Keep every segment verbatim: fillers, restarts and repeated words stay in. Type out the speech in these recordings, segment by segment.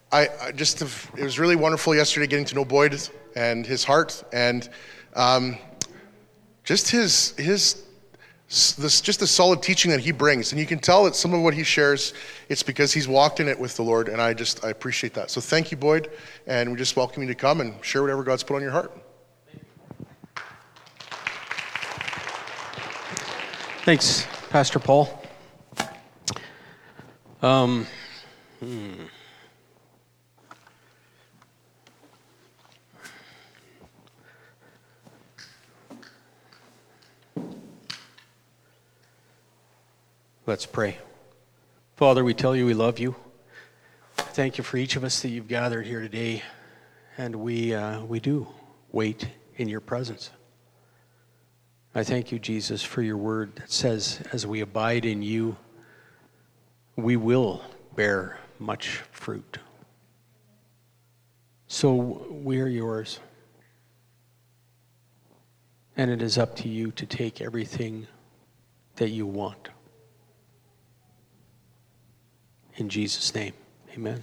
I, I just, it was really wonderful yesterday getting to know Boyd and his heart and um, just his, his this, just the solid teaching that he brings. And you can tell that some of what he shares, it's because he's walked in it with the Lord, and I just, I appreciate that. So thank you, Boyd, and we just welcome you to come and share whatever God's put on your heart. Thanks, Pastor Paul. Um, hmm. Let's pray. Father, we tell you we love you. Thank you for each of us that you've gathered here today, and we uh, we do wait in your presence. I thank you, Jesus, for your word that says, as we abide in you, we will bear much fruit. So we are yours, and it is up to you to take everything that you want. In Jesus' name, amen.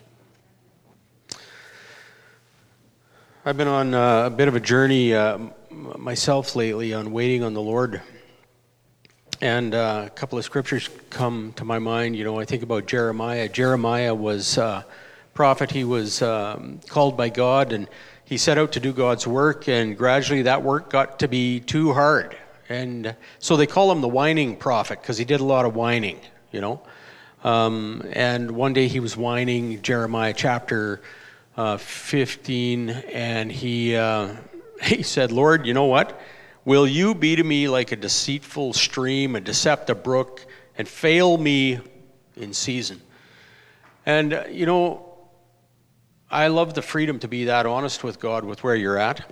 I've been on uh, a bit of a journey uh, myself lately on waiting on the Lord. And uh, a couple of scriptures come to my mind. You know, I think about Jeremiah. Jeremiah was a prophet. He was um, called by God, and he set out to do God's work, and gradually that work got to be too hard. And so they call him the whining prophet because he did a lot of whining, you know. Um, and one day he was whining, Jeremiah chapter uh, fifteen, and he uh, he said, Lord, you know what? Will you be to me like a deceitful stream, a deceptive brook, and fail me in season? And, uh, you know, I love the freedom to be that honest with God with where you're at.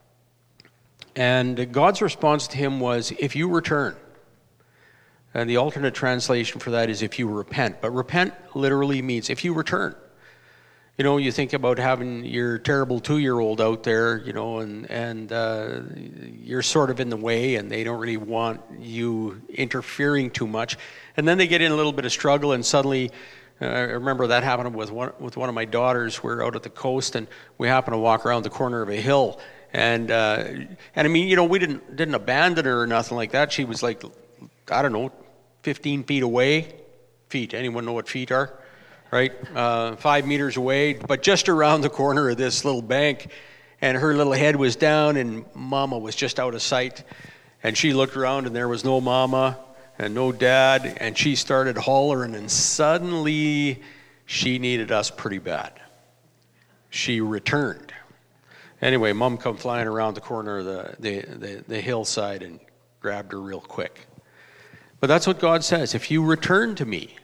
And God's response to him was, if you return. And the alternate translation for that is if you repent. But repent literally means if you return. You know, you think about having your terrible two-year-old out there, you know, and, and uh, you're sort of in the way, and they don't really want you interfering too much. And then they get in a little bit of struggle, and suddenly, uh, I remember that happened with one, with one of my daughters. We're out at the coast, and we happened to walk around the corner of a hill. And, uh, and I mean, you know, we didn't didn't abandon her or nothing like that. She was like, I don't know, fifteen feet away. Feet, anyone know what feet are? Right? Uh, five meters away, but just around the corner of this little bank. And her little head was down, and Mama was just out of sight. And she looked around, and there was no Mama and no Dad. And she started hollering, and suddenly she needed us pretty bad. She returned. Anyway, Mom come flying around the corner of the, the, the, the hillside and grabbed her real quick. But that's what God says. If you return to me,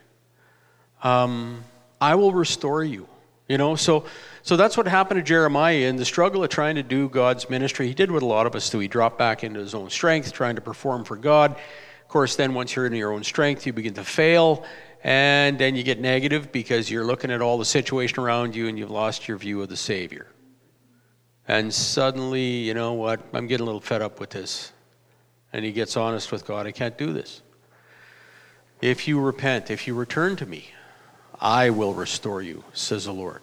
um, I will restore you. You know, so so that's what happened to Jeremiah in the struggle of trying to do God's ministry. He did what a lot of us do. He dropped back into his own strength, trying to perform for God. Of course, then once you're in your own strength, you begin to fail, and then you get negative because you're looking at all the situation around you and you've lost your view of the Savior. And suddenly, you know what, I'm getting a little fed up with this. And he gets honest with God, I can't do this. If you repent, if you return to me, I will restore you, says the Lord.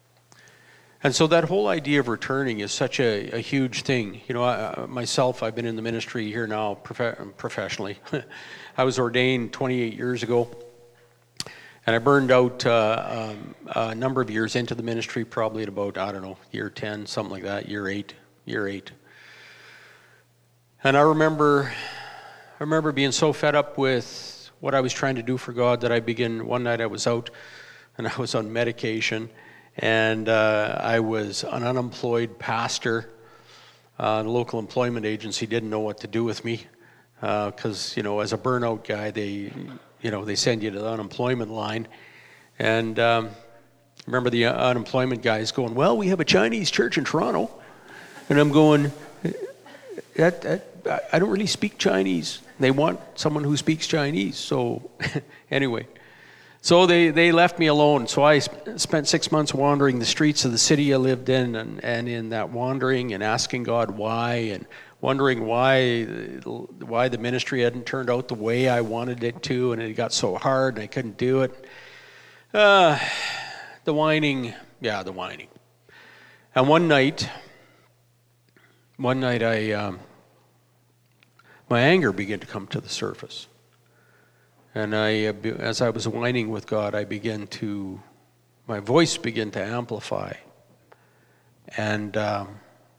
And so that whole idea of returning is such a, a huge thing. You know, I, myself, I've been in the ministry here now prof- professionally. I was ordained twenty-eight years ago. And I burned out uh, um, a number of years into the ministry, probably at about, I don't know, year ten, something like that, year eight, year eight. And I remember, I remember being so fed up with what I was trying to do for God that I began, one night I was out and I was on medication, and uh, I was an unemployed pastor. Uh, the local employment agency didn't know what to do with me because, uh, you know, as a burnout guy, they... You know, they send you to the unemployment line. And um, remember the unemployment guys going, well, we have a Chinese church in Toronto. And I'm going, that, that, I don't really speak Chinese. They want someone who speaks Chinese. So anyway, so they, they left me alone. So I sp- spent six months wandering the streets of the city I lived in, and, and in that wandering and asking God why, and wondering why why the ministry hadn't turned out the way I wanted it to, and it got so hard and I couldn't do it. Uh, the whining Yeah, the whining. And one night, one night I, um, my anger began to come to the surface. And I, uh, as I was whining with God, I began to, my voice began to amplify. And um,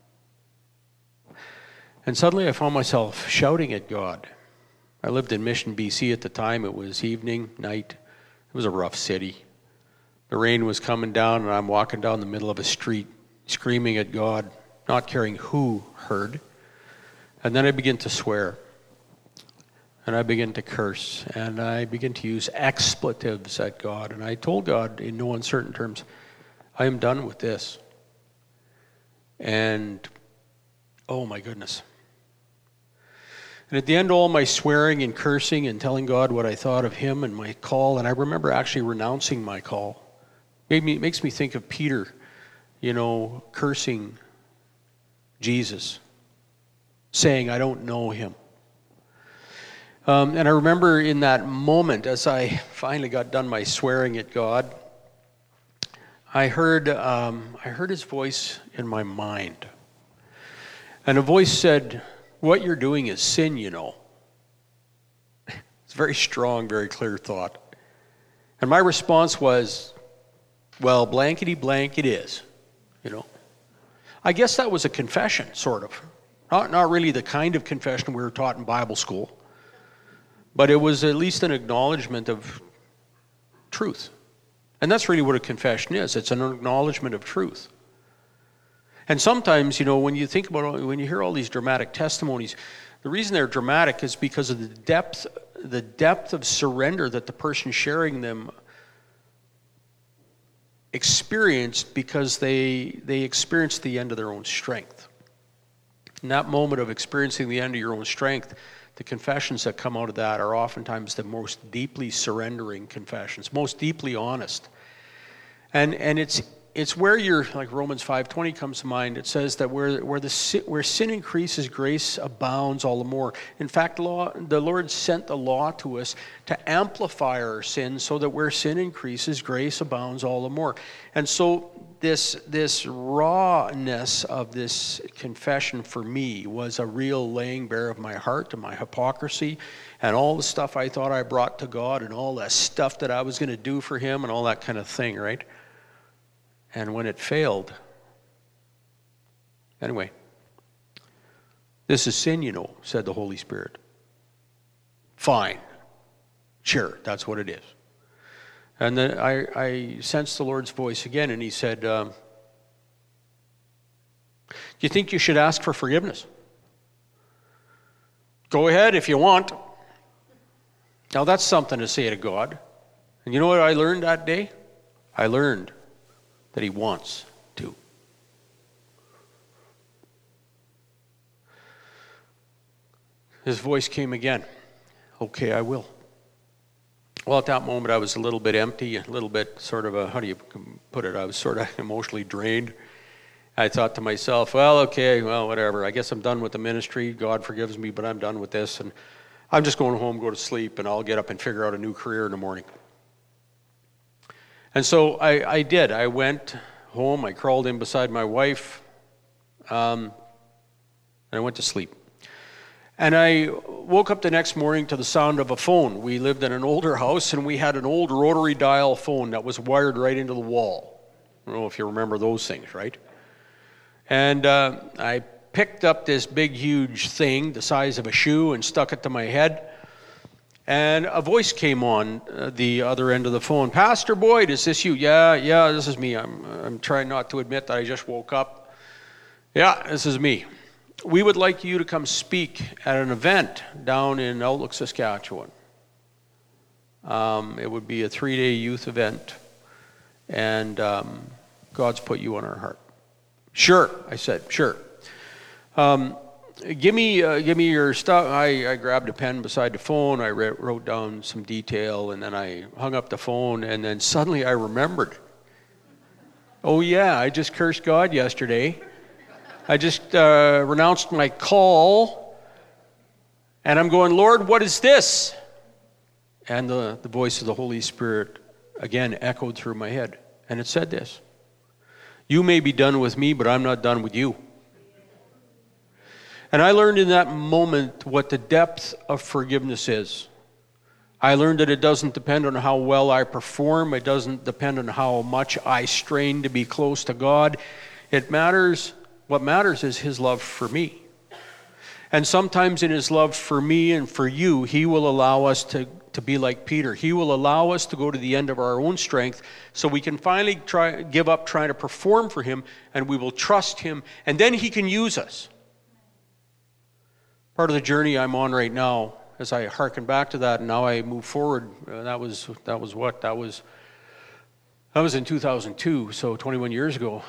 and suddenly I found myself shouting at God. I lived in Mission, B C at the time. It was evening, night. It was a rough city. The rain was coming down, and I'm walking down the middle of a street, screaming at God, not caring who heard. And then I began to swear. And I began to curse, and I began to use expletives at God. And I told God in no uncertain terms, I am done with this. And, oh my goodness. And at the end of all my swearing and cursing and telling God what I thought of him and my call, and I remember actually renouncing my call. Made me, it makes me think of Peter, you know, cursing Jesus, saying, I don't know him. Um, and I remember in that moment, as I finally got done my swearing at God, I heard um, I heard his voice in my mind. And a voice said, what you're doing is sin, you know. It's a very strong, very clear thought. And my response was, well, blankety blank it is, you know. I guess that was a confession, sort of. Not, not really the kind of confession we were taught in Bible school. But it was at least an acknowledgement of truth. And that's really what a confession is. It's an acknowledgement of truth. And sometimes, you know, when you think about, when you hear all these dramatic testimonies, the reason they're dramatic is because of the depth, the depth of surrender that the person sharing them experienced because they, they experienced the end of their own strength. In that moment of experiencing the end of your own strength, the confessions that come out of that are oftentimes the most deeply surrendering confessions, most deeply honest. And and it's it's where you're, like Romans five twenty comes to mind. It says that where where the where sin increases, grace abounds all the more. In fact, law, the Lord sent the law to us to amplify our sin, so that where sin increases, grace abounds all the more. And so this this rawness of this confession for me was a real laying bare of my heart and my hypocrisy and all the stuff I thought I brought to God and all that stuff that I was going to do for him and all that kind of thing, right? And when it failed, anyway, this is sin, you know, said the Holy Spirit. Fine. Sure, that's what it is. And then I, I sensed the Lord's voice again, and he said, um, do you think you should ask for forgiveness? Go ahead if you want. Now that's something to say to God. And you know what I learned that day? I learned that he wants to. His voice came again. Okay, I will. Well, at that moment, I was a little bit empty, a little bit sort of a, how do you put it? I was sort of emotionally drained. I thought to myself, well, okay, well, whatever. I guess I'm done with the ministry. God forgives me, but I'm done with this. And I'm just going home, go to sleep, and I'll get up and figure out a new career in the morning. And so I, I did. I went home. I crawled in beside my wife, um, and I went to sleep. And I woke up the next morning to the sound of a phone. We lived in an older house, and we had an old rotary dial phone that was wired right into the wall. I don't know if you remember those things, right? And uh, I picked up this big, huge thing the size of a shoe and stuck it to my head. And a voice came on uh, the other end of the phone. Pastor Boyd, is this you? Yeah, yeah, this is me. I'm, I'm trying not to admit that I just woke up. Yeah, this is me. We would like you to come speak at an event down in Outlook, Saskatchewan. Um, it would be a three-day youth event, and um, God's put you on our heart. Sure, I said, sure. Um, give me uh, give me your stuff. I, I grabbed a pen beside the phone. I re- wrote down some detail, and then I hung up the phone, and then suddenly I remembered. Oh, yeah, I just cursed God yesterday. I just uh, renounced my call, and I'm going, Lord, what is this? And the, the voice of the Holy Spirit again echoed through my head, and it said this: You may be done with me, but I'm not done with you. And I learned in that moment what the depth of forgiveness is. I learned that it doesn't depend on how well I perform. It doesn't depend on how much I strain to be close to God. It matters, what matters is his love for me. And sometimes in his love for me and for you, he will allow us to, to be like Peter. He will allow us to go to the end of our own strength so we can finally try give up trying to perform for him, and we will trust him, and then he can use us. Part of the journey I'm on right now, as I hearken back to that, and now I move forward, uh, that was that was what? That was that was in two thousand two, so twenty-one years ago.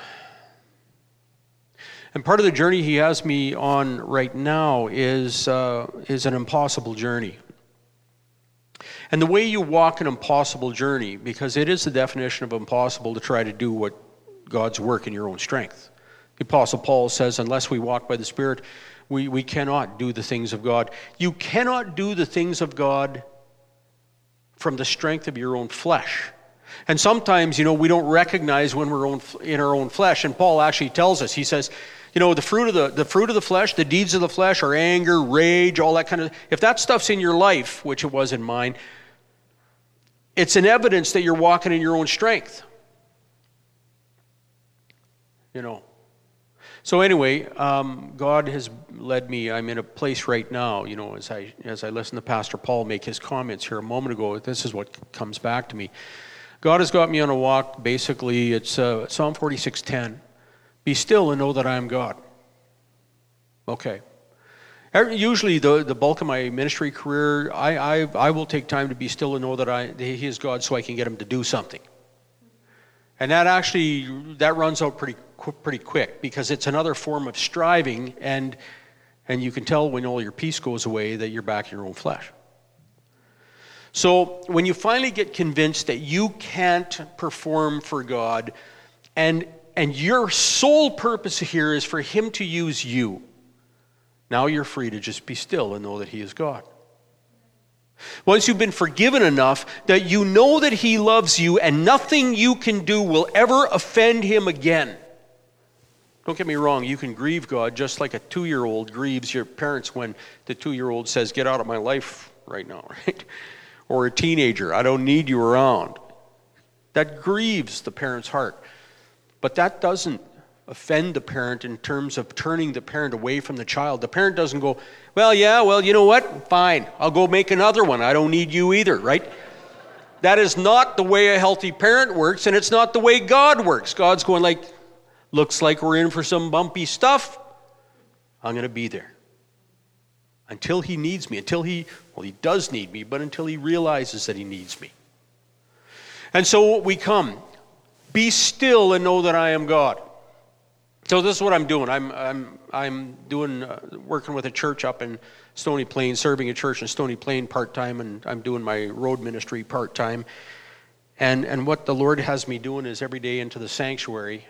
And part of the journey he has me on right now is uh, is an impossible journey. And the way you walk an impossible journey, because it is the definition of impossible to try to do what God's work in your own strength. The Apostle Paul says, unless we walk by the Spirit, we, we cannot do the things of God. You cannot do the things of God from the strength of your own flesh. And sometimes, you know, we don't recognize when we're own, in our own flesh. And Paul actually tells us, he says, you know, the fruit of the the fruit of the flesh, the deeds of the flesh are anger, rage, all that kind of, if that stuff's in your life, which it was in mine, it's an evidence that you're walking in your own strength. You know. So anyway, um, God has led me. I'm in a place right now, you know, as I as I listen to Pastor Paul make his comments here a moment ago, this is what comes back to me. God has got me on a walk, basically, it's uh, Psalm forty-six ten. Be still and know that I am God. Okay. Usually the, the bulk of my ministry career, I, I I will take time to be still and know that I that he is God so I can get him to do something. And that actually, that runs out pretty pretty quick because it's another form of striving, and and you can tell when all your peace goes away that you're back in your own flesh. So when you finally get convinced that you can't perform for God, and and your sole purpose here is for him to use you, now you're free to just be still and know that he is God. Once you've been forgiven enough that you know that he loves you and nothing you can do will ever offend him again. Don't get me wrong, you can grieve God just like a two-year-old grieves your parents when the two-year-old says, get out of my life right now, right? Or a teenager, I don't need you around. That grieves the parent's heart. But that doesn't offend the parent in terms of turning the parent away from the child. The parent doesn't go, well, yeah, well, you know what? Fine, I'll go make another one. I don't need you either, right? That is not the way a healthy parent works, and it's not the way God works. God's going like, looks like we're in for some bumpy stuff. I'm going to be there. Until he needs me, until he, well, he does need me, but until he realizes that he needs me. And so we come. Be still and know that I am God. So this is what I'm doing. I'm I'm I'm doing uh, working with a church up in Stony Plain, serving a church in Stony Plain part-time, and I'm doing my road ministry part-time. And and what the Lord has me doing is every day into the sanctuary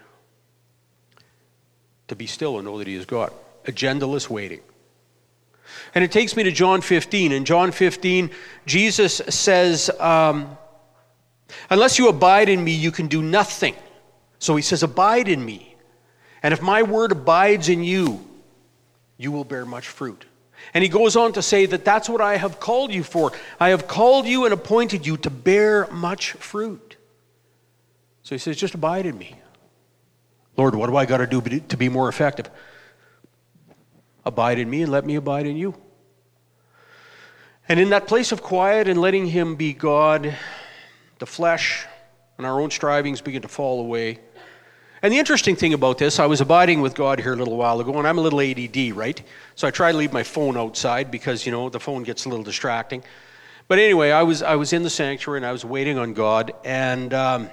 to be still and know that he is God. Agendaless waiting. And it takes me to John fifteen. In John fifteen, Jesus says, um, unless you abide in me, you can do nothing. So he says, abide in me. And if my word abides in you, you will bear much fruit. And he goes on to say that that's what I have called you for. I have called you and appointed you to bear much fruit. So he says, just abide in me. Lord, what do I got to do to be more effective? Abide in me and let me abide in you. And in that place of quiet and letting him be God, the flesh and our own strivings begin to fall away. And the interesting thing about this, I was abiding with God here a little while ago, and I'm a little A D D, right? So I try to leave my phone outside because, you know, the phone gets a little distracting. But anyway, I was I was in the sanctuary and I was waiting on God, and um,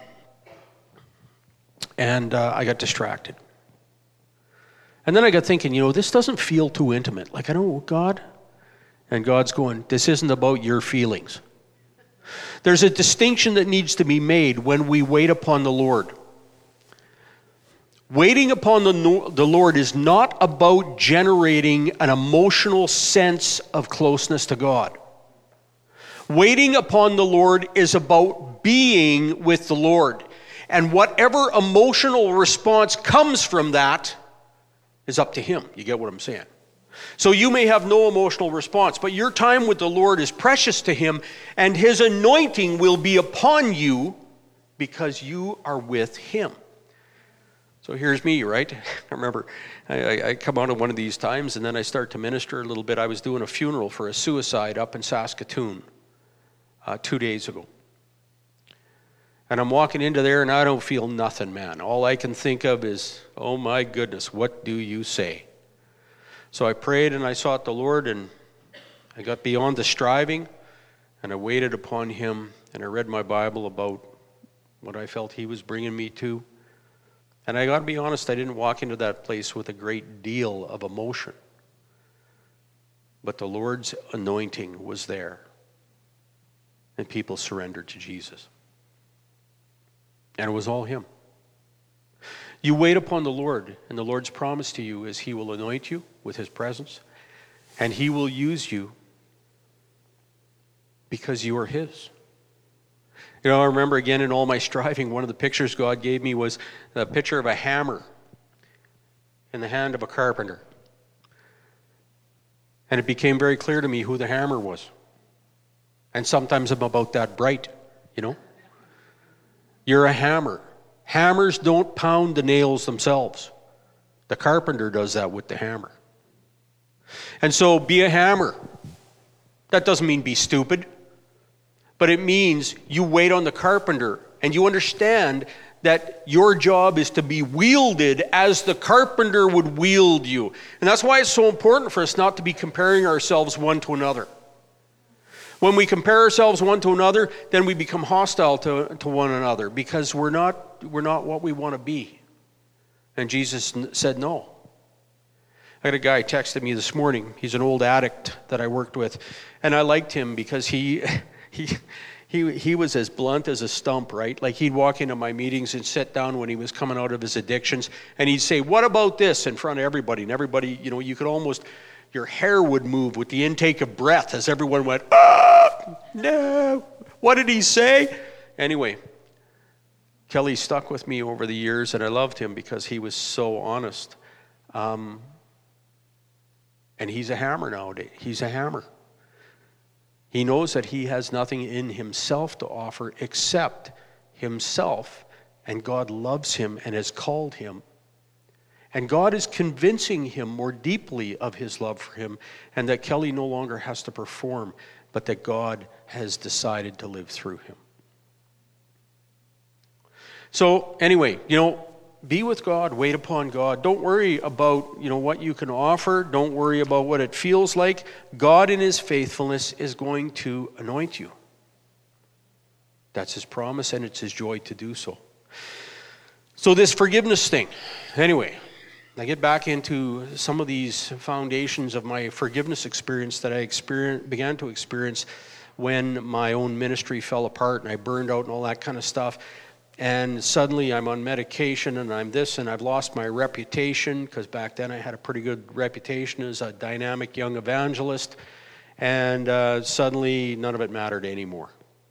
and uh, I got distracted. And then I got thinking, you know, this doesn't feel too intimate. Like, I don't know, God? And God's going, this isn't about your feelings. There's a distinction that needs to be made when we wait upon the Lord. Waiting upon the, the Lord is not about generating an emotional sense of closeness to God. Waiting upon the Lord is about being with the Lord. And whatever emotional response comes from that is up to him. You get what I'm saying? So you may have no emotional response, but your time with the Lord is precious to him, and his anointing will be upon you because you are with him. So here's me, right? I remember I, I come out of one of these times, and then I start to minister a little bit. I was doing a funeral for a suicide up in Saskatoon uh, two days ago. And I'm walking into there, and I don't feel nothing, man. All I can think of is, oh my goodness, what do you say? So I prayed, and I sought the Lord, and I got beyond the striving, and I waited upon him, and I read my Bible about what I felt he was bringing me to. And I got to be honest, I didn't walk into that place with a great deal of emotion. But the Lord's anointing was there, and people surrendered to Jesus. And it was all him. You wait upon the Lord, and the Lord's promise to you is he will anoint you with his presence, and he will use you because you are his. You know, I remember again in all my striving, one of the pictures God gave me was a picture of a hammer in the hand of a carpenter. And it became very clear to me who the hammer was. And sometimes I'm about that bright, you know. You're a hammer. Hammers don't pound the nails themselves. The carpenter does that with the hammer. And so be a hammer. That doesn't mean be stupid. But it means you wait on the carpenter and you understand that your job is to be wielded as the carpenter would wield you. And that's why it's so important for us not to be comparing ourselves one to another. When we compare ourselves one to another, then we become hostile to, to one another because we're not, we're not what we want to be. And Jesus said no. I had a guy texted me this morning. He's an old addict that I worked with. And I liked him because he... He, he he was as blunt as a stump, right? Like he'd walk into my meetings and sit down when he was coming out of his addictions, and he'd say, "What about this?" in front of everybody. And everybody, you know, you could almost, your hair would move with the intake of breath as everyone went, "Ah, no." What did he say? Anyway, Kelly stuck with me over the years, and I loved him because he was so honest. Um, and he's a hammer nowadays. He's a hammer. He knows that he has nothing in himself to offer except himself, and God loves him and has called him. And God is convincing him more deeply of his love for him, and that Kelly no longer has to perform, but that God has decided to live through him. So anyway, you know, be with God, wait upon God. Don't worry about, you know, what you can offer. Don't worry about what it feels like. God in his faithfulness is going to anoint you. That's his promise, and it's his joy to do so. So this forgiveness thing. Anyway, I get back into some of these foundations of my forgiveness experience that I experienced, began to experience when my own ministry fell apart and I burned out and all that kind of stuff. And suddenly I'm on medication and I'm this and I've lost my reputation, because back then I had a pretty good reputation as a dynamic young evangelist, and uh, suddenly none of it mattered anymore.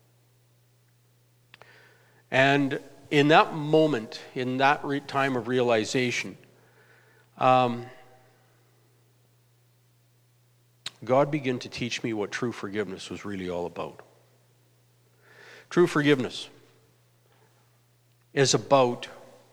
And in that moment, in that re- time of realization, um, God began to teach me what true forgiveness was really all about. True forgiveness is about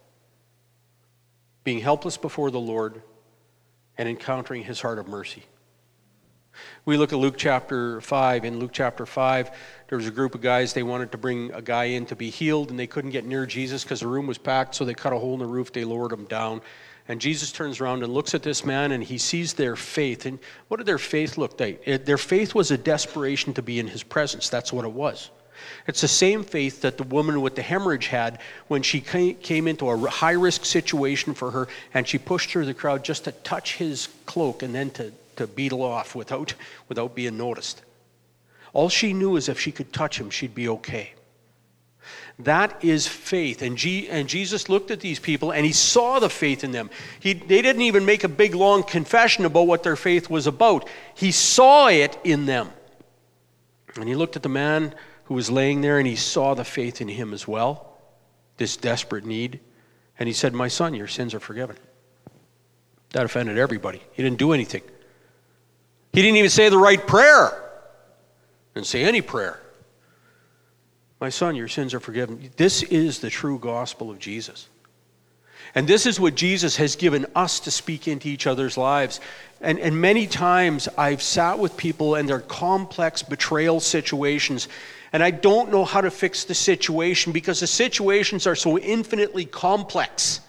being helpless before the Lord and encountering his heart of mercy. We look at Luke chapter five. In Luke chapter five, there was a group of guys, they wanted to bring a guy in to be healed, and they couldn't get near Jesus because the room was packed, so they cut a hole in the roof, they lowered him down. And Jesus turns around and looks at this man, and he sees their faith. And what did their faith look like? It, their faith was a desperation to be in his presence. That's what it was. It's the same faith that the woman with the hemorrhage had when she came into a high-risk situation for her, and she pushed through the crowd just to touch his cloak and then to, to beetle off without, without being noticed. All she knew is if she could touch him, she'd be okay. That is faith. And, G, and Jesus looked at these people, and he saw the faith in them. He, they didn't even make a big, long confession about what their faith was about. He saw it in them. And he looked at the man who was laying there, and he saw the faith in him as well. this desperate need. And he said, my son, your sins are forgiven. That offended everybody. He didn't do anything. He didn't even say the right prayer. Didn't say any prayer. My son, your sins are forgiven. This is the true gospel of Jesus. And this is what Jesus has given us to speak into each other's lives. And, and many times I've sat with people and they're complex betrayal situations, and I don't know how to fix the situation because the situations are so infinitely complex.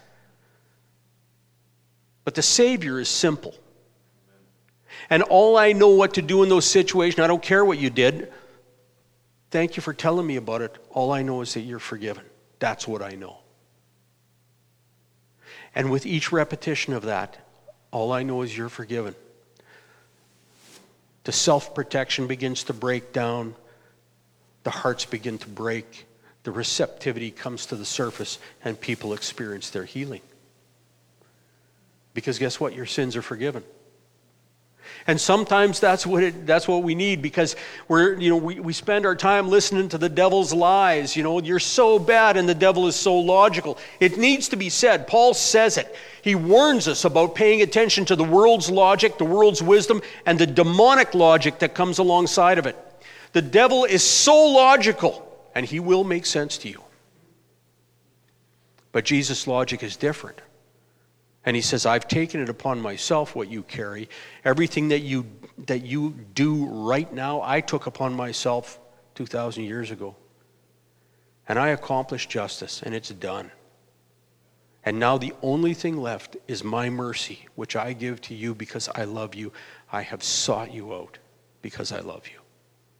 But the Savior is simple. And all I know what to do in those situations, I don't care what you did. Thank you for telling me about it. All I know is that you're forgiven. That's what I know. And with each repetition of that, all I know is you're forgiven. The self-protection begins to break down. The hearts begin to break. The receptivity comes to the surface, and people experience their healing. Because guess what? Your sins are forgiven. And sometimes that's what it, that's what we need, because we're, you know, we, we spend our time listening to the devil's lies. You know, you're so bad and the devil is so logical. It needs to be said. Paul says it. He warns us about paying attention to the world's logic, the world's wisdom, and the demonic logic that comes alongside of it. The devil is so logical, and he will make sense to you. But Jesus' logic is different. And he says, I've taken it upon myself what you carry. Everything that you that you do right now, I took upon myself two thousand years ago. And I accomplished justice, and it's done. And now the only thing left is my mercy, which I give to you because I love you. I have sought you out because I love you.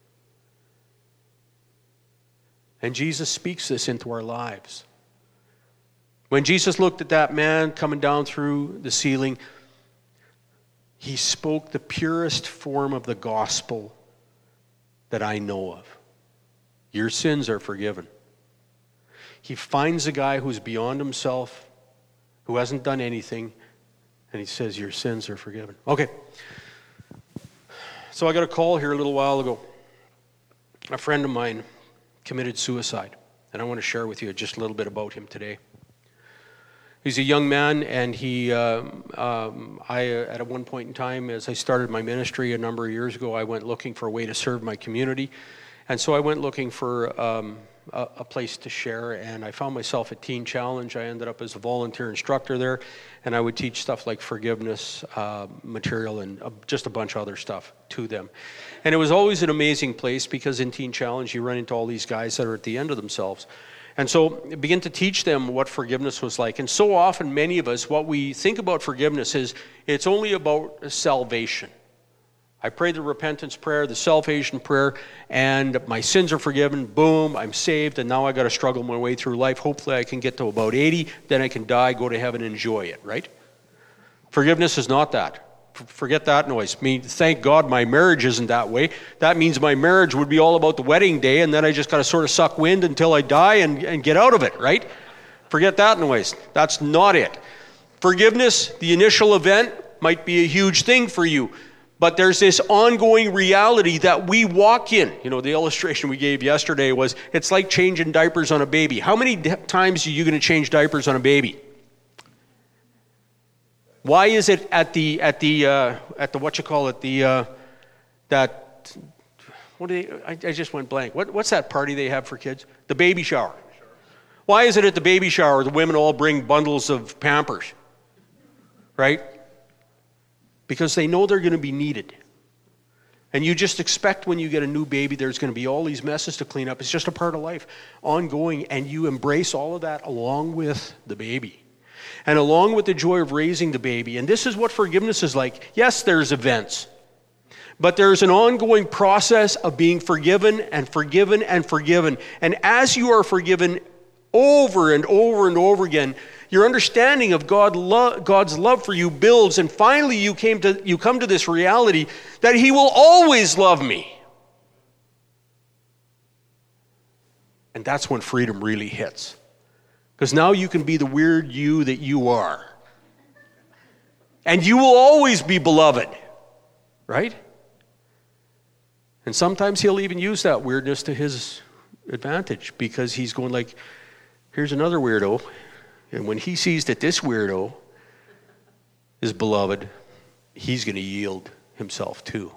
And Jesus speaks this into our lives. When Jesus looked at that man coming down through the ceiling, he spoke the purest form of the gospel that I know of. Your sins are forgiven. He finds a guy who's beyond himself, who hasn't done anything, and he says, your sins are forgiven. Okay. So I got a call here a little while ago. A friend of mine committed suicide, and I want to share with you just a little bit about him today. He's a young man, and he, um, um, I, uh, at one point in time, as I started my ministry a number of years ago, I went looking for a way to serve my community. And so I went looking for um, a, a place to share, and I found myself at Teen Challenge. I ended up as a volunteer instructor there, and I would teach stuff like forgiveness uh, material and uh, just a bunch of other stuff to them. And it was always an amazing place, because in Teen Challenge, you run into all these guys that are at the end of themselves. And so I began to teach them what forgiveness was like. And so often, many of us, what we think about forgiveness is it's only about salvation. I pray the repentance prayer, the salvation prayer, and my sins are forgiven. Boom, I'm saved, and now I got to struggle my way through life. Hopefully I can get to about eighty, then I can die, go to heaven, and enjoy it, right? Forgiveness is not that. Forget that noise. I mean, thank God my marriage isn't that way. That means my marriage would be all about the wedding day, and then I just got to sort of suck wind until I die and, and get out of it, right? Forget that noise. That's not it. Forgiveness, the initial event, might be a huge thing for you, but there's this ongoing reality that we walk in. You know, the illustration we gave yesterday was, it's like changing diapers on a baby. How many d- times are you going to change diapers on a baby? Why is it at the at the uh, at the what you call it the uh, that what do they? I, I just went blank. What what's that party they have for kids? The baby shower. Why is it at the baby shower the women all bring bundles of Pampers? Right? Because they know they're going to be needed. And you just expect when you get a new baby, there's going to be all these messes to clean up. It's just a part of life, ongoing, and you embrace all of that along with the baby. And along with the joy of raising the baby. And this is what forgiveness is like. Yes, there's events. But there's an ongoing process of being forgiven and forgiven and forgiven. And as you are forgiven over and over and over again, your understanding of God lo- God's love for you builds. And finally you came to you come to this reality that He will always love me. And that's when freedom really hits. Because now you can be the weird you that you are. And you will always be beloved. Right? And sometimes He'll even use that weirdness to His advantage, because He's going like, Here's another weirdo. And when he sees that this weirdo is beloved, he's going to yield himself too.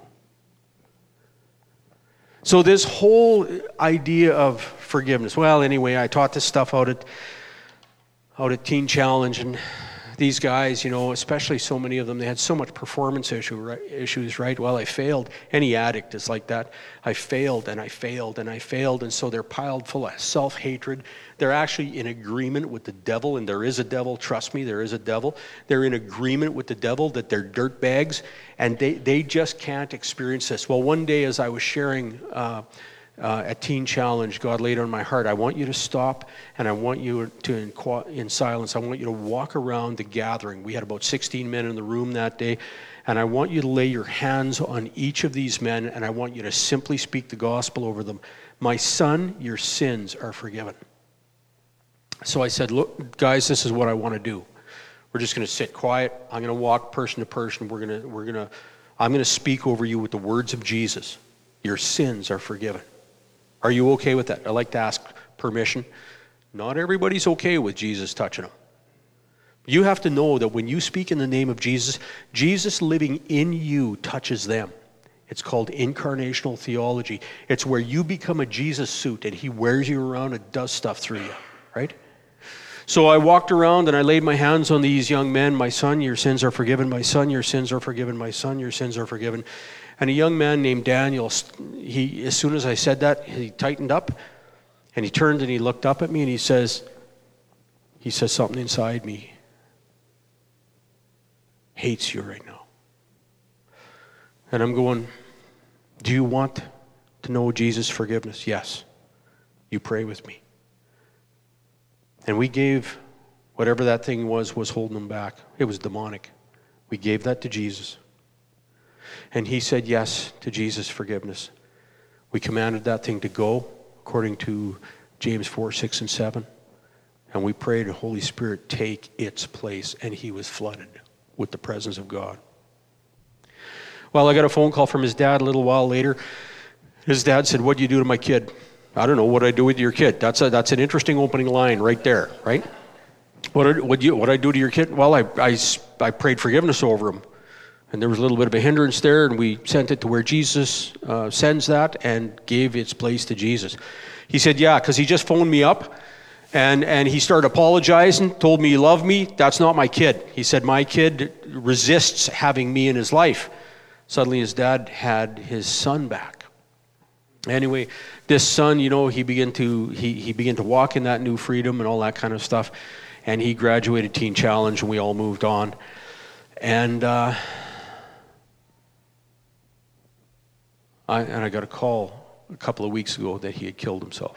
So this whole idea of forgiveness. Well, anyway, I taught this stuff out at out at Teen Challenge, and these guys, you know, especially so many of them, they had so much performance issue, right, issues, right? Well, I failed. Any addict is like that. I failed and I failed and I failed, and so they're piled full of self-hatred. They're actually in agreement with the devil, and there is a devil. Trust me, there is a devil. They're in agreement with the devil that they're dirt bags, and they, they just can't experience this. Well, one day as I was sharing uh, Uh, at Teen Challenge, God laid on my heart, I want you to stop, and I want you to, in, in silence, I want you to walk around the gathering. We had about sixteen men in the room that day, and I want you to lay your hands on each of these men, and I want you to simply speak the gospel over them. My son, your sins are forgiven. So I said, look, guys, this is what I want to do. We're just going to sit quiet. I'm going to walk person to person. We're going to, we're going to, I'm going to speak over you with the words of Jesus. Your sins are forgiven. Are you okay with that? I like to ask permission. Not everybody's okay with Jesus touching them. You have to know that when you speak in the name of Jesus, Jesus living in you touches them. It's called incarnational theology. It's where you become a Jesus suit and he wears you around and does stuff through you, right? So I walked around and I laid my hands on these young men. My son, your sins are forgiven. My son, your sins are forgiven. My son, your sins are forgiven. And a young man named Daniel, he, as soon as I said that, he tightened up and he turned and he looked up at me and he says, he says something inside me hates you right now. And I'm going, do you want to know Jesus' forgiveness? Yes. You pray with me. And we gave whatever that thing was, was holding him back. It was demonic. We gave that to Jesus. And he said yes to Jesus' forgiveness. We commanded that thing to go, according to James four, six, and seven. And we prayed, Holy Spirit, take its place. And he was flooded with the presence of God. Well, I got a phone call from his dad a little while later. His dad said, what'd you do to my kid? I don't know, what'd I do with your kid? That's a, that's an interesting opening line right there, right? What did what you what I do to your kid? Well, I, I, I prayed forgiveness over him. And there was a little bit of a hindrance there, and we sent it to where Jesus uh, sends that and gave its place to Jesus. He said, yeah, because he just phoned me up, and, and he started apologizing, told me he loved me. That's not my kid. He said, my kid resists having me in his life. Suddenly his dad had his son back. Anyway, this son, you know, he began to he, he began to walk in that new freedom and all that kind of stuff. And he graduated Teen Challenge, and we all moved on. And... Uh, I, and I got a call a couple of weeks ago that he had killed himself.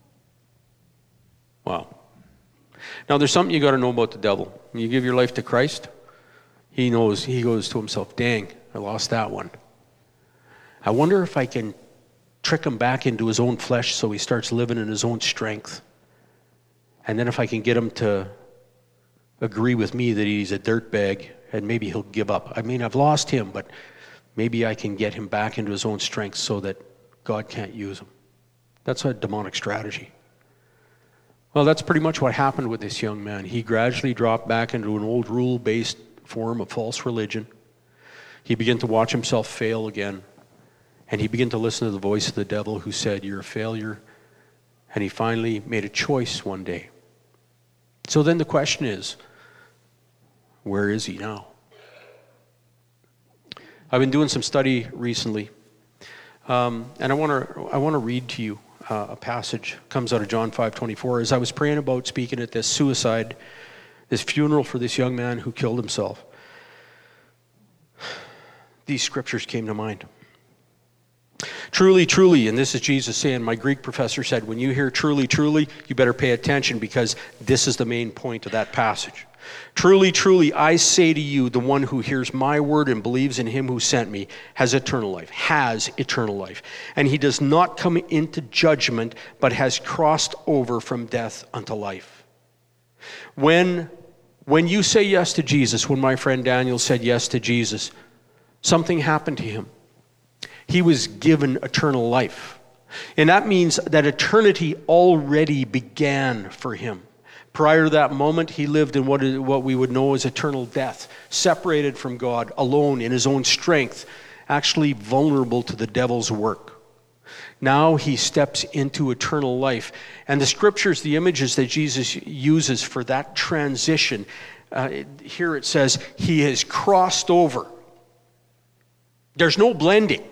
Wow. Now there's something you got to know about the devil. When you give your life to Christ, he knows, he goes to himself, dang, I lost that one. I wonder if I can trick him back into his own flesh so he starts living in his own strength. And then if I can get him to agree with me that he's a dirtbag, and maybe he'll give up. I mean, I've lost him, but maybe I can get him back into his own strength so that God can't use him. That's a demonic strategy. Well, that's pretty much what happened with this young man. He gradually dropped back into an old rule-based form of false religion. He began to watch himself fail again. And he began to listen to the voice of the devil who said, you're a failure. And he finally made a choice one day. So then the question is, where is he now? I've been doing some study recently, um, and I want to I want to read to you uh, a passage. It comes out of John five twenty-four. As I was praying about speaking at this suicide, this funeral for this young man who killed himself, these scriptures came to mind. Truly, truly, and this is Jesus saying, my Greek professor said, when you hear truly, truly, you better pay attention because this is the main point of that passage. Truly, truly, I say to you, the one who hears my word and believes in him who sent me has eternal life, has eternal life. And he does not come into judgment, but has crossed over from death unto life. When, when you say yes to Jesus, when my friend Daniel said yes to Jesus, something happened to him. He was given eternal life. And that means that eternity already began for him. Prior to that moment, he lived in what, is, what we would know as eternal death, separated from God, alone in his own strength, actually vulnerable to the devil's work. Now he steps into eternal life. And the scriptures, the images that Jesus uses for that transition, uh, here it says, he has crossed over. There's no blending.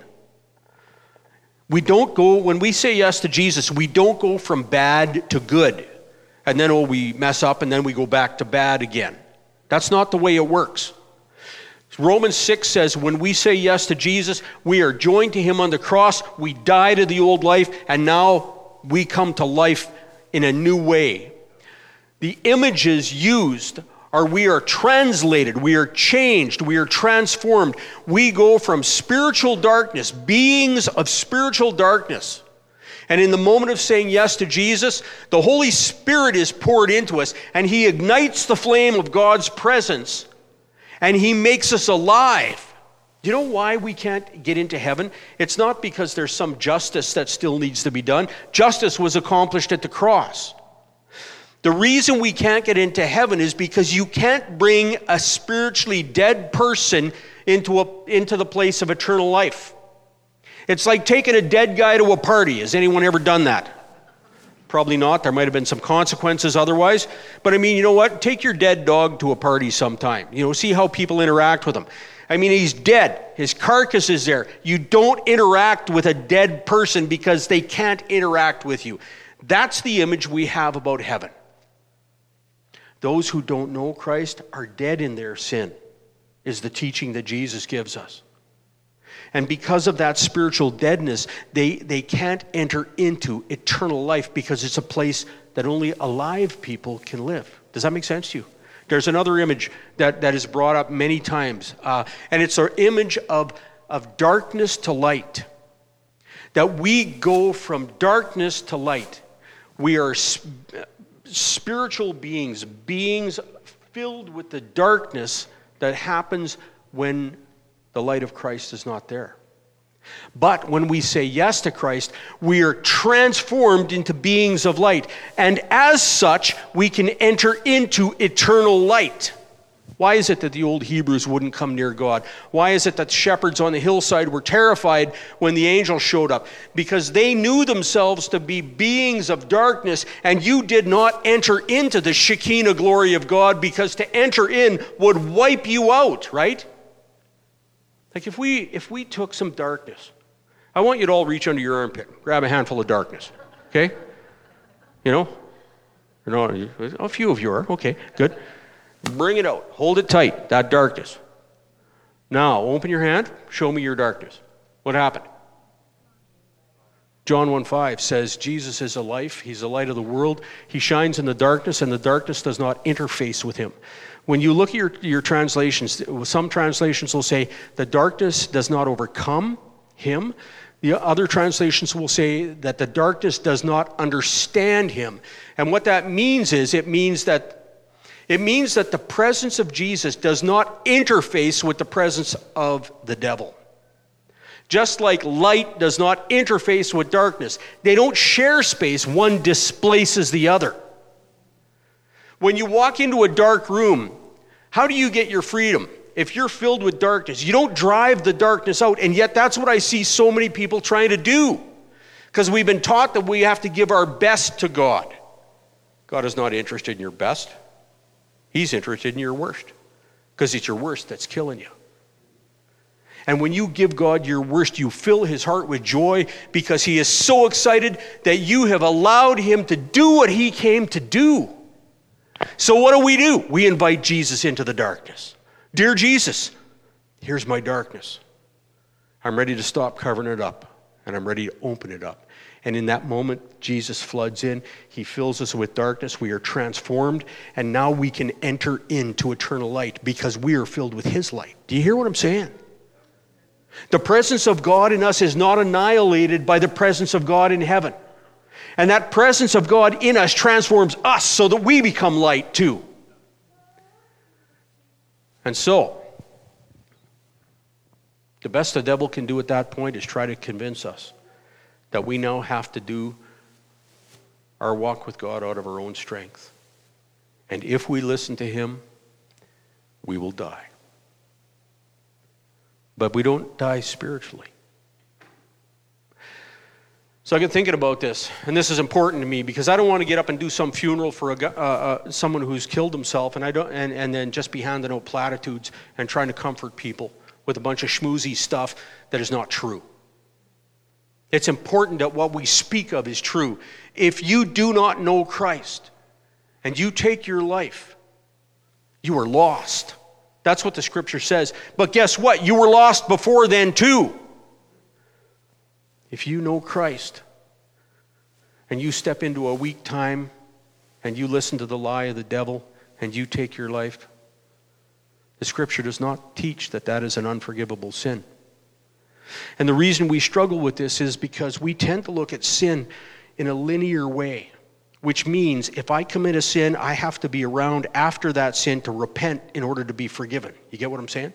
We don't go, when we say yes to Jesus, we don't go from bad to good. And then, oh, we mess up and then we go back to bad again. That's not the way it works. Romans six says, when we say yes to Jesus, we are joined to him on the cross, we die to the old life, and now we come to life in a new way. The images used are we are translated, we are changed, we are transformed. We go from spiritual darkness, beings of spiritual darkness. And in the moment of saying yes to Jesus, the Holy Spirit is poured into us, and he ignites the flame of God's presence, and he makes us alive. Do you know why we can't get into heaven? It's not because there's some justice that still needs to be done. Justice was accomplished at the cross. The reason we can't get into heaven is because you can't bring a spiritually dead person into, a, into the place of eternal life. It's like taking a dead guy to a party. Has anyone ever done that? Probably not. There might have been some consequences otherwise. But I mean, you know what? Take your dead dog to a party sometime. You know, see how people interact with him. I mean, he's dead. His carcass is there. You don't interact with a dead person because they can't interact with you. That's the image we have about heaven. Those who don't know Christ are dead in their sin, is the teaching that Jesus gives us. And because of that spiritual deadness, they, they can't enter into eternal life because it's a place that only alive people can live. Does that make sense to you? There's another image that, that is brought up many times, uh, and it's our image of, of darkness to light. That we go from darkness to light. We are sp- spiritual beings, beings filled with the darkness that happens when the light of Christ is not there. But when we say yes to Christ, we are transformed into beings of light. And as such, we can enter into eternal light. Why is it that the old Hebrews wouldn't come near God? Why is it that shepherds on the hillside were terrified when the angel showed up? Because they knew themselves to be beings of darkness, and you did not enter into the Shekinah glory of God, because to enter in would wipe you out, right? Like if we if we took some darkness, I want you to all reach under your armpit, grab a handful of darkness, okay? You know, you know, a few of you are, okay, good. Bring it out, hold it tight, that darkness. Now, open your hand, show me your darkness. What happened? John one five says, Jesus is a life, he's the light of the world. He shines in the darkness, and the darkness does not interface with him. When you look at your, your translations, some translations will say, the darkness does not overcome him. The other translations will say that the darkness does not understand him. And what that means is, it means that it means that the presence of Jesus does not interface with the presence of the devil. Just like light does not interface with darkness. They don't share space, one displaces the other. When you walk into a dark room, how do you get your freedom? If you're filled with darkness, you don't drive the darkness out, and yet that's what I see so many people trying to do. Because we've been taught that we have to give our best to God. God is not interested in your best. He's interested in your worst. Because it's your worst that's killing you. And when you give God your worst, you fill his heart with joy because he is so excited that you have allowed him to do what he came to do. So what do we do? We invite Jesus into the darkness. Dear Jesus, here's my darkness. I'm ready to stop covering it up, and I'm ready to open it up. And in that moment, Jesus floods in. He fills us with darkness. We are transformed, and now we can enter into eternal light because we are filled with his light. Do you hear what I'm saying? The presence of God in us is not annihilated by the presence of God in heaven. And that presence of God in us transforms us so that we become light too. And so, the best the devil can do at that point is try to convince us that we now have to do our walk with God out of our own strength. And if we listen to him, we will die. But we don't die spiritually. So I get thinking about this, and this is important to me because I don't want to get up and do some funeral for a, uh, uh, someone who's killed himself, and I don't, and, and then just be handing out platitudes and trying to comfort people with a bunch of schmoozy stuff that is not true. It's important that what we speak of is true. If you do not know Christ and you take your life, you are lost. That's what the scripture says. But guess what? You were lost before then too. If you know Christ and you step into a weak time and you listen to the lie of the devil and you take your life, the scripture does not teach that that is an unforgivable sin. And the reason we struggle with this is because we tend to look at sin in a linear way, which means if I commit a sin, I have to be around after that sin to repent in order to be forgiven. You get what I'm saying?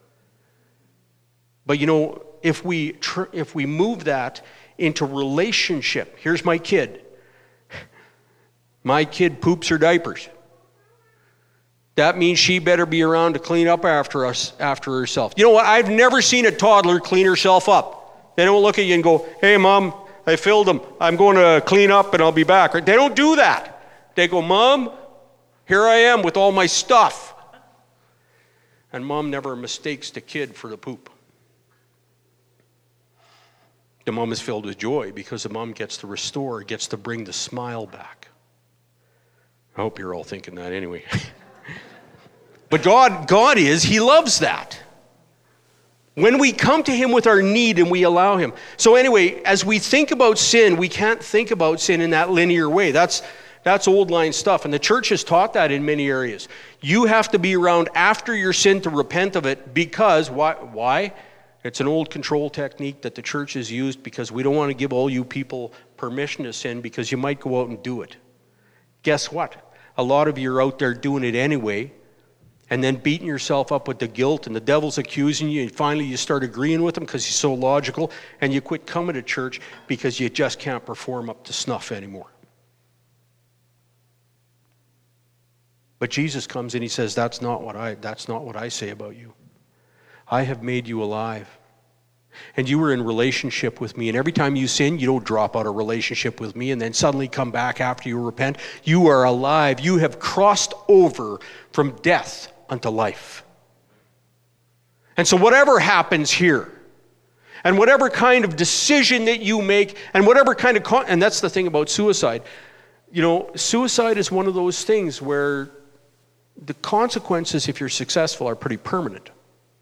But you know, if we tr- if we move that into relationship, here's my kid. My kid poops her diapers. That means she better be around to clean up after us, after herself. You know what? I've never seen a toddler clean herself up. They don't look at you and go, "Hey, Mom, I filled them. I'm going to clean up and I'll be back." They don't do that. They go, "Mom, here I am with all my stuff." And Mom never mistakes the kid for the poop. The mom is filled with joy because the mom gets to restore, gets to bring the smile back. I hope you're all thinking that anyway. But God, God is, he loves that. When we come to him with our need and we allow him. So anyway, as we think about sin, we can't think about sin in that linear way. That's that's old line stuff. And the church has taught that in many areas. You have to be around after your sin to repent of it because, why? Why? It's an old control technique that the church has used because we don't want to give all you people permission to sin because you might go out and do it. Guess what? A lot of you are out there doing it anyway and then beating yourself up with the guilt and the devil's accusing you and finally you start agreeing with him because he's so logical and you quit coming to church because you just can't perform up to snuff anymore. But Jesus comes and he says, that's not what I, that's not what I say about you. I have made you alive. And you were in relationship with me. And every time you sin, you don't drop out of relationship with me and then suddenly come back after you repent. You are alive. You have crossed over from death unto life. And so whatever happens here, and whatever kind of decision that you make, and whatever kind of, con- and that's the thing about suicide. You know, suicide is one of those things where the consequences, if you're successful, are pretty permanent.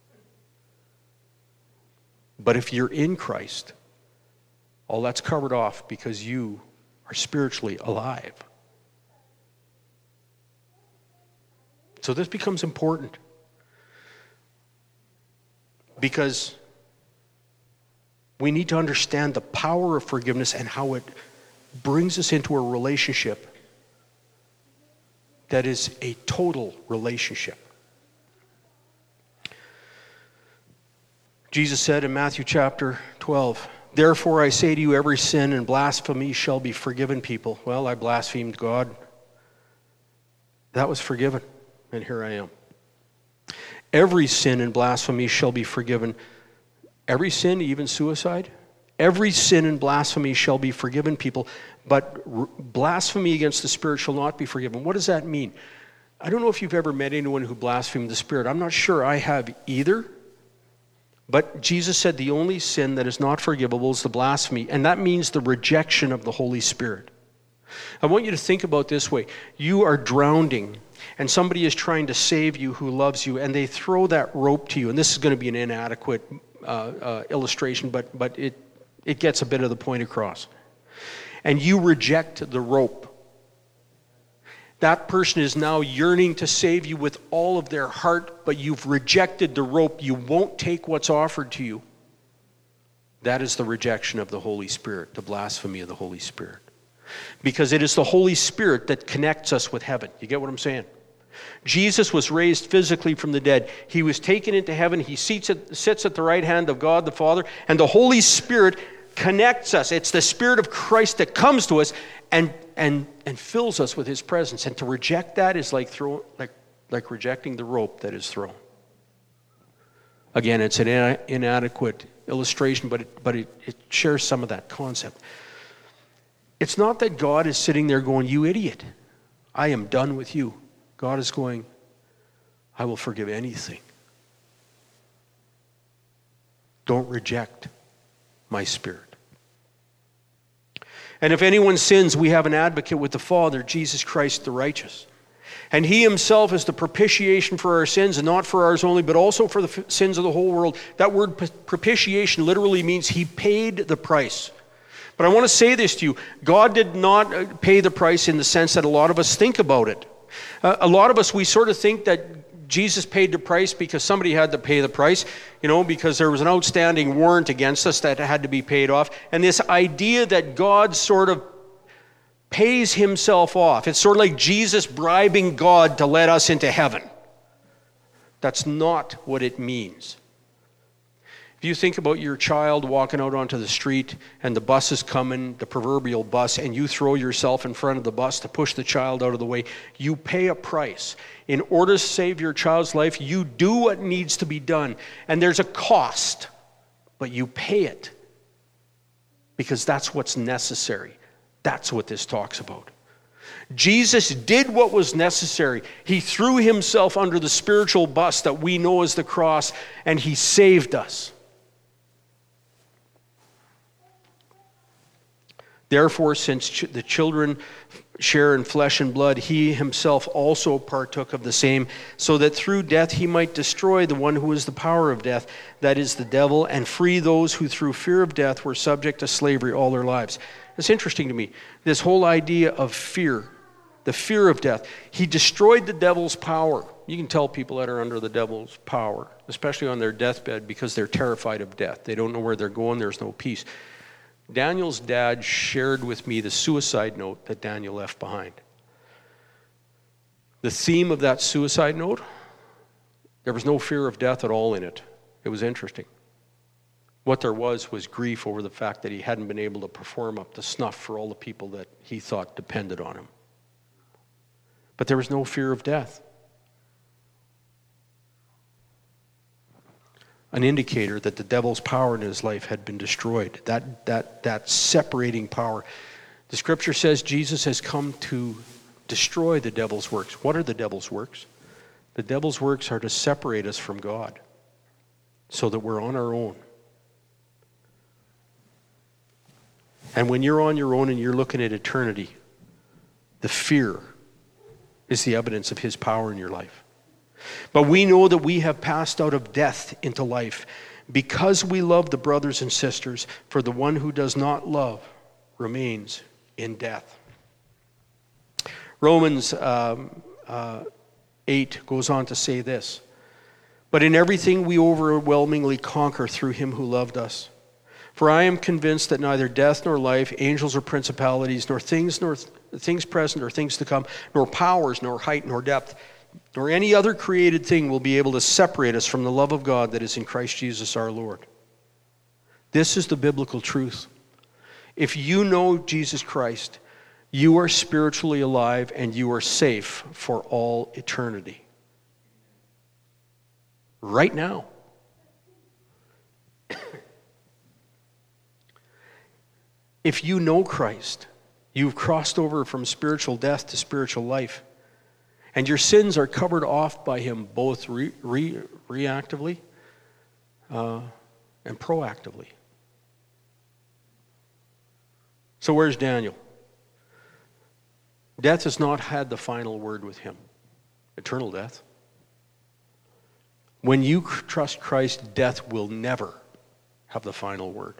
But if you're in Christ, all that's covered off because you are spiritually alive. So this becomes important because we need to understand the power of forgiveness and how it brings us into a relationship that is a total relationship. Jesus said in Matthew chapter twelve, "Therefore I say to you, every sin and blasphemy shall be forgiven people." Well, I blasphemed God. That was forgiven, and here I am. Every sin and blasphemy shall be forgiven. Every sin, even suicide, every sin and blasphemy shall be forgiven people, but r- blasphemy against the Spirit shall not be forgiven. What does that mean? I don't know if you've ever met anyone who blasphemed the Spirit. I'm not sure I have either. But Jesus said the only sin that is not forgivable is the blasphemy, and that means the rejection of the Holy Spirit. I want you to think about this way. You are drowning, and somebody is trying to save you who loves you, and they throw that rope to you. And this is going to be an inadequate uh, uh, illustration, but, but it, it gets a bit of the point across. And you reject the rope. That person is now yearning to save you with all of their heart, but you've rejected the rope. You won't take what's offered to you. That is the rejection of the Holy Spirit, the blasphemy of the Holy Spirit. Because it is the Holy Spirit that connects us with heaven. You get what I'm saying? Jesus was raised physically from the dead. He was taken into heaven. He sits at, sits at the right hand of God the Father, and the Holy Spirit connects us. It's the Spirit of Christ that comes to us and and and fills us with his presence. And to reject that is like throw, like like rejecting the rope that is thrown. Again, it's an inadequate illustration, but it, but it, it shares some of that concept. It's not that God is sitting there going, "You idiot, I am done with you." God is going, "I will forgive anything. Don't reject my Spirit." And if anyone sins, we have an advocate with the Father, Jesus Christ the righteous. And he himself is the propitiation for our sins, and not for ours only, but also for the f- sins of the whole world. That word p- propitiation literally means he paid the price. But I want to say this to you. God did not pay the price in the sense that a lot of us think about it. Uh, a lot of us, we sort of think that Jesus paid the price because somebody had to pay the price, you know, because there was an outstanding warrant against us that had to be paid off. And this idea that God sort of pays himself off. It's sort of like Jesus bribing God to let us into heaven. That's not what it means. If you think about your child walking out onto the street and the bus is coming, the proverbial bus, and you throw yourself in front of the bus to push the child out of the way, you pay a price. In order to save your child's life, you do what needs to be done. And there's a cost, but you pay it because that's what's necessary. That's what this talks about. Jesus did what was necessary. He threw himself under the spiritual bus that we know as the cross, and he saved us. Therefore, since ch- the children share in flesh and blood, he himself also partook of the same, so that through death he might destroy the one who is the power of death, that is the devil, and free those who through fear of death were subject to slavery all their lives. It's interesting to me, this whole idea of fear, the fear of death. He destroyed the devil's power. You can tell people that are under the devil's power, especially on their deathbed, because they're terrified of death. They don't know where they're going. There's no peace. Daniel's dad shared with me the suicide note that Daniel left behind. The theme of that suicide note, there was no fear of death at all in it. It was interesting. What there was was grief over the fact that he hadn't been able to perform up to snuff for all the people that he thought depended on him. But there was no fear of death. An indicator that the devil's power in his life had been destroyed. That, that, that separating power. The scripture says Jesus has come to destroy the devil's works. What are the devil's works? The devil's works are to separate us from God so that we're on our own. And when you're on your own and you're looking at eternity, the fear is the evidence of his power in your life. But we know that we have passed out of death into life because we love the brothers and sisters, for the one who does not love remains in death. Romans um, uh, eight goes on to say this, "But in everything we overwhelmingly conquer through him who loved us. For I am convinced that neither death nor life, angels or principalities, nor things nor th- things present or things to come, nor powers, nor height, nor depth, nor any other created thing will be able to separate us from the love of God that is in Christ Jesus our Lord." This is the biblical truth. If you know Jesus Christ, you are spiritually alive and you are safe for all eternity. Right now. If you know Christ, you've crossed over from spiritual death to spiritual life. And your sins are covered off by him both re- re- reactively uh, and proactively. So where's Daniel? Death has not had the final word with him. Eternal death. When you trust Christ, death will never have the final word.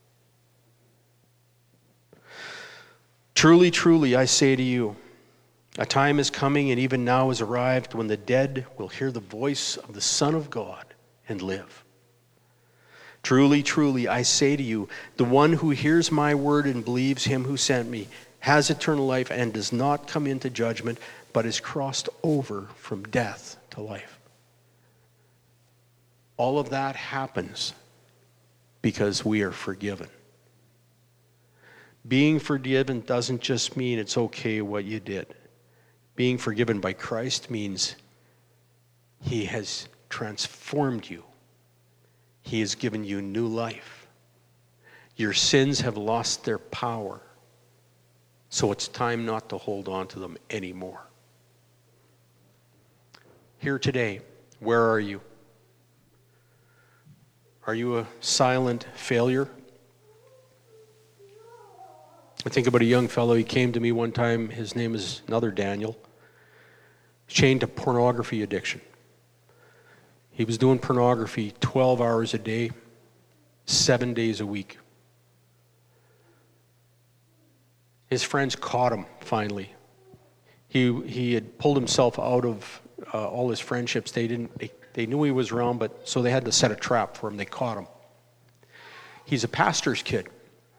Truly, truly, I say to you, a time is coming and even now has arrived when the dead will hear the voice of the Son of God and live. Truly, truly, I say to you, the one who hears my word and believes him who sent me has eternal life and does not come into judgment, but is crossed over from death to life. All of that happens because we are forgiven. Being forgiven doesn't just mean it's okay what you did. Being forgiven by Christ means he has transformed you. He has given you new life. Your sins have lost their power. So it's time not to hold on to them anymore. Here today, where are you? Are you a silent failure? I think about a young fellow, he came to me one time, his name is another Daniel, chained to pornography addiction. He was doing pornography twelve hours a day, seven days a week. His friends caught him finally. He he had pulled himself out of uh, all his friendships. They didn't. They, they knew he was around, but so they had to set a trap for him. They caught him. He's a pastor's kid,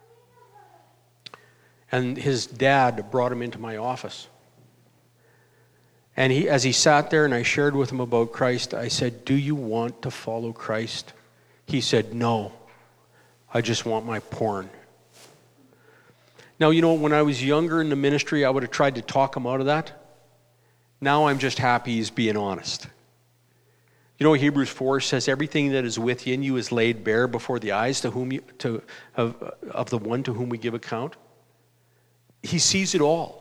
and his dad brought him into my office. And he, as he sat there, and I shared with him about Christ, I said, "Do you want to follow Christ?" He said, "No, I just want my porn." Now, you know, when I was younger in the ministry, I would have tried to talk him out of that. Now I'm just happy he's being honest. You know, Hebrews four says, everything that is within you is laid bare before the eyes to whom you, to, of, of the one to whom we give account. He sees it all.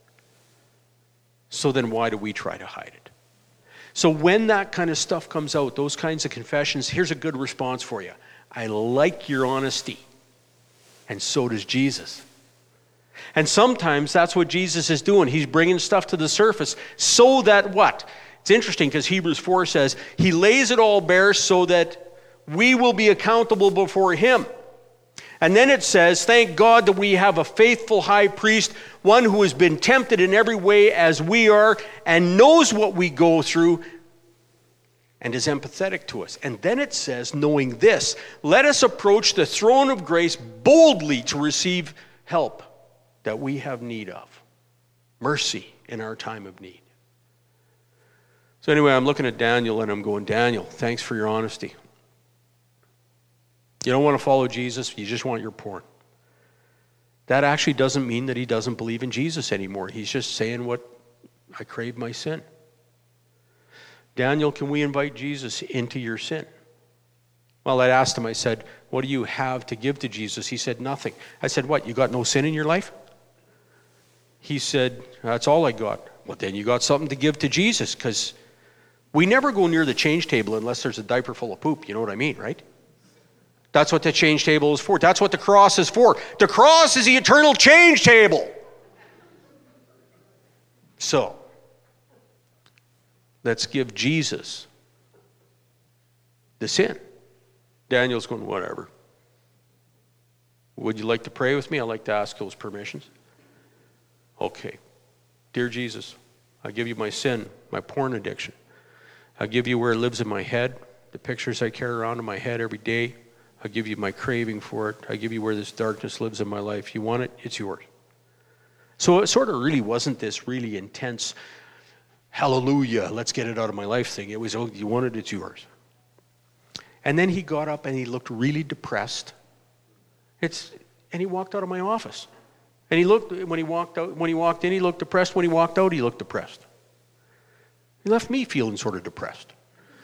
So then why do we try to hide it? So when that kind of stuff comes out, those kinds of confessions, here's a good response for you. I like your honesty. And so does Jesus. And sometimes that's what Jesus is doing. He's bringing stuff to the surface so that what? It's interesting because Hebrews four says, he lays it all bare so that we will be accountable before him. And then it says, thank God that we have a faithful high priest, one who has been tempted in every way as we are and knows what we go through and is empathetic to us. And then it says, knowing this, let us approach the throne of grace boldly to receive help that we have need of. Mercy in our time of need. So anyway, I'm looking at Daniel and I'm going, Daniel, thanks for your honesty. You don't want to follow Jesus, you just want your porn. That actually doesn't mean that he doesn't believe in Jesus anymore. He's just saying what I crave my sin. Daniel, can we invite Jesus into your sin? Well, I asked him, I said, what do you have to give to Jesus? He said, nothing. I said, what, you got no sin in your life? He said, that's all I got. Well, then you got something to give to Jesus, because we never go near the change table unless there's a diaper full of poop. You know what I mean, right? That's what the change table is for. That's what the cross is for. The cross is the eternal change table. So, let's give Jesus the sin. Daniel's going, whatever. Would you like to pray with me? I'd like to ask those permissions. Okay. Dear Jesus, I give you my sin, my porn addiction. I give you where it lives in my head, the pictures I carry around in my head every day. I give you my craving for it. I give you where this darkness lives in my life. You want it? It's yours. So it sort of really wasn't this really intense, hallelujah, let's get it out of my life thing. It was, oh, you want it? It's yours. And then he got up and he looked really depressed. It's, and he walked out of my office. And he looked, when he walked out, when he walked in, he looked depressed. When he walked out, he looked depressed. He left me feeling sort of depressed.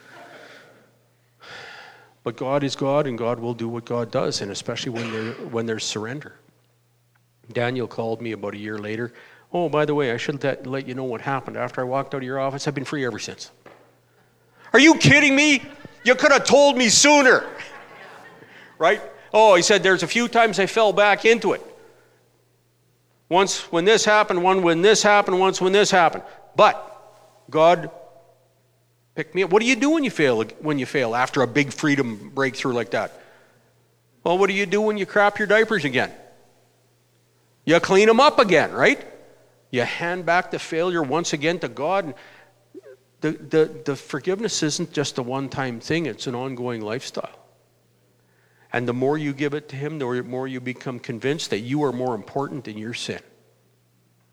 But God is God, and God will do what God does, and especially when there when there's surrender. Daniel called me about a year later. Oh, by the way, I should let, let you know what happened. After I walked out of your office, I've been free ever since. Are you kidding me? You could have told me sooner. Right? Oh, he said, there's a few times I fell back into it. Once when this happened, one when this happened, once when this happened. But God pick me up. What do you do when you fail when you fail after a big freedom breakthrough like that? Well, what do you do when you crap your diapers again? You clean them up again, right? You hand back the failure once again to God. The, the, the forgiveness isn't just a one-time thing. It's an ongoing lifestyle. And the more you give it to him, the more you become convinced that you are more important than your sin.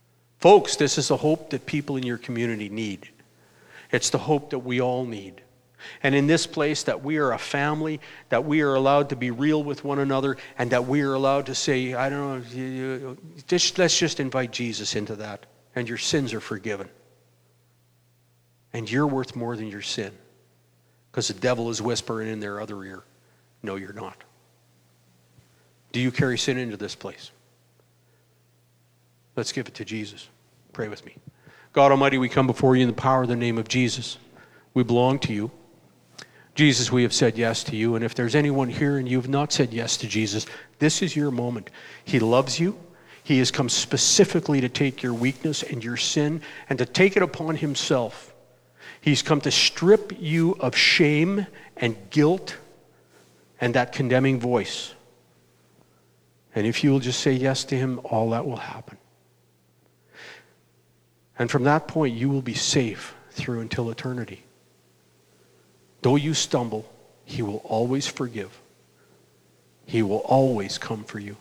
Folks, this is a hope that people in your community need. It's the hope that we all need. And in this place, that we are a family, that we are allowed to be real with one another, and that we are allowed to say, I don't know, you, you, just, let's just invite Jesus into that, and your sins are forgiven. And you're worth more than your sin, because the devil is whispering in their other ear, no, you're not. Do you carry sin into this place? Let's give it to Jesus. Pray with me. God Almighty, we come before you in the power of the name of Jesus. We belong to you. Jesus, we have said yes to you. And if there's anyone here and you've not said yes to Jesus, this is your moment. He loves you. He has come specifically to take your weakness and your sin and to take it upon himself. He's come to strip you of shame and guilt and that condemning voice. And if you will just say yes to him, all that will happen. And from that point, you will be safe through until eternity. Though you stumble, he will always forgive. He will always come for you.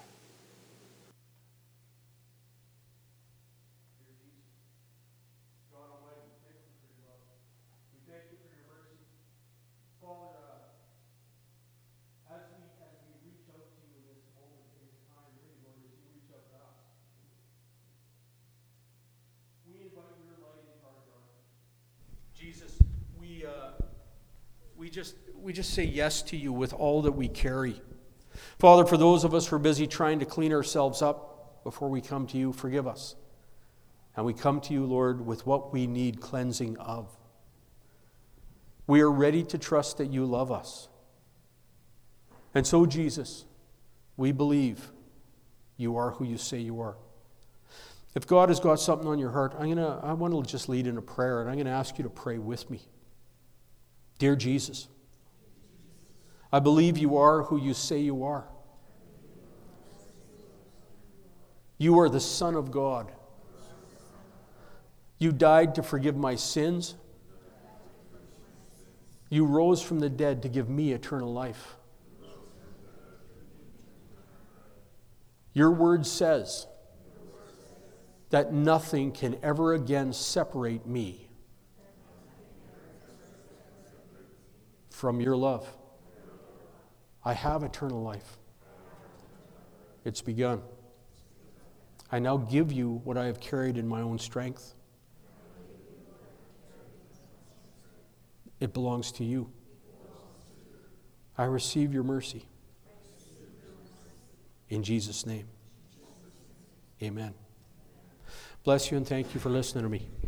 God Almighty, thank you for your love. We thank you for your mercy. Father, uh, as we as we reach out to you in this moment, in this time, really, Lord, as you reach out to us, we invite your light into our darkness. Jesus, we uh, we just we just say yes to you with all that we carry. Father, for those of us who are busy trying to clean ourselves up before we come to you, forgive us. And we come to you, Lord, with what we need cleansing of. We are ready to trust that you love us. And so, Jesus, we believe you are who you say you are. If God has got something on your heart, I'm gonna, I want to just lead in a prayer, and I'm going to ask you to pray with me. Dear Jesus, I believe you are who you say you are. You are the Son of God. You died to forgive my sins. You rose from the dead to give me eternal life. Your word says that nothing can ever again separate me from your love. I have eternal life. It's begun. I now give you what I have carried in my own strength. It belongs to you. I receive your mercy. In Jesus' name. Amen. Bless you and thank you for listening to me.